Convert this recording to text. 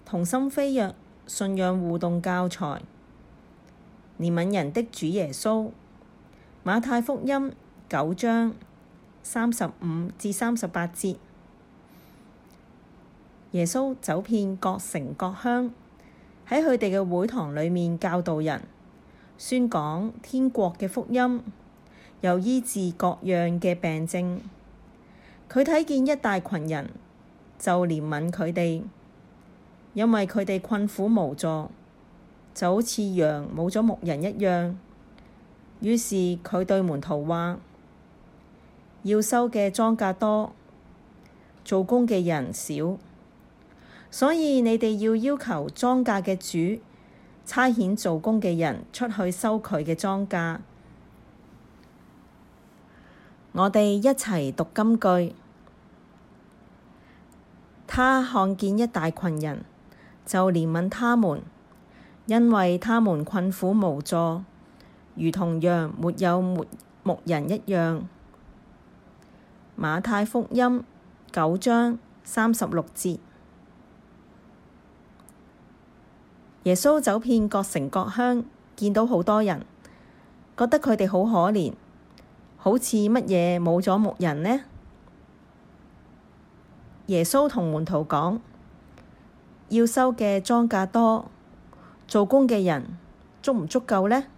同心飛躍信仰互動教材，憐憫人的主耶穌，馬太福音9章35至38節。耶穌走遍各城各鄉，喺佢哋嘅會堂裏面教導人，宣講天國嘅福音，又醫治各樣嘅病症。佢睇見一大群人，就憐憫佢哋，因為佢哋困苦無助，就好似羊冇咗牧人一樣。於是佢對門徒話：要收嘅莊稼多，做工嘅人少，所以你哋要要求莊稼嘅主差遣做工嘅人出去收佢嘅莊稼。我哋一齊讀金句。他看見一大群人，就憐憫他們，因為他們困苦無助，如同羊沒有牧人一樣。馬太福音9章36節。耶穌走遍各城各鄉，見到好多人，覺得佢哋好可憐，好似乜嘢冇咗牧人呢？耶穌同門徒講：要收嘅莊稼多，做工嘅人足唔足夠呢？